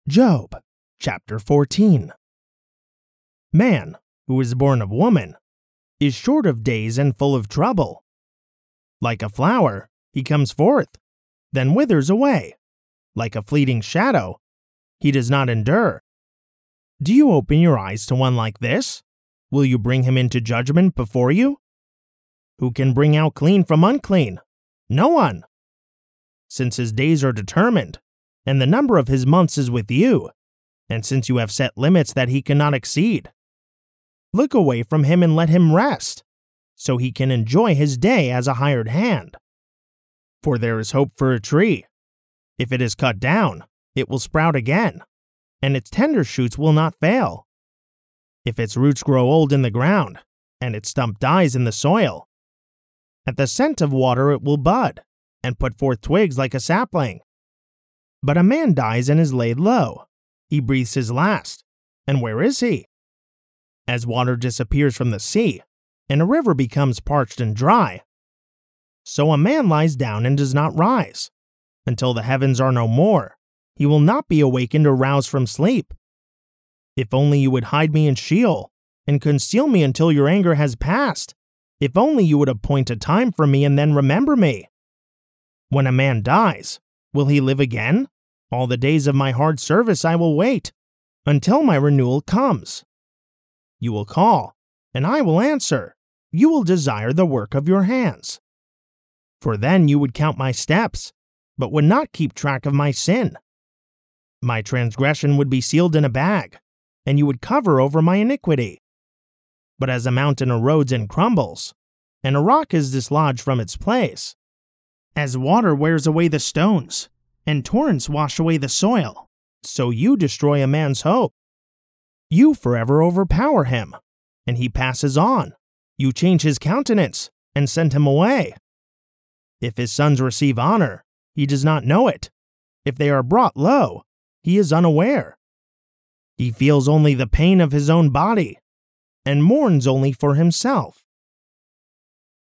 Job, chapter 14. Man, who is born of woman, is short of days and full of trouble. Like a flower, he comes forth, then withers away. Like a fleeting shadow, he does not endure. Do you open your eyes to one like this? Will you bring him into judgment before you? Who can bring out clean from unclean? No one. Since his days are determined, and the number of his months is with you, and since you have set limits that he cannot exceed, look away from him and let him rest, so he can enjoy his day as a hired hand. For there is hope for a tree. If it is cut down, it will sprout again, and its tender shoots will not fail. If its roots grow old in the ground, and its stump dies in the soil, at the scent of water it will bud, and put forth twigs like a sapling. But a man dies and is laid low. He breathes his last, and where is he? As water disappears from the sea, and a river becomes parched and dry, so a man lies down and does not rise. Until the heavens are no more, he will not be awakened or roused from sleep. If only you would hide me in Sheol, and conceal me until your anger has passed. If only you would appoint a time for me and then remember me. When a man dies, will he live again? All the days of my hard service I will wait, until my renewal comes. You will call, and I will answer. You will desire the work of your hands. For then you would count my steps, but would not keep track of my sin. My transgression would be sealed in a bag, and you would cover over my iniquity. But as a mountain erodes and crumbles, and a rock is dislodged from its place, as water wears away the stones, and torrents wash away the soil, so you destroy a man's hope. You forever overpower him, and he passes on. You change his countenance, and send him away. If his sons receive honor, he does not know it. If they are brought low, he is unaware. He feels only the pain of his own body, and mourns only for himself.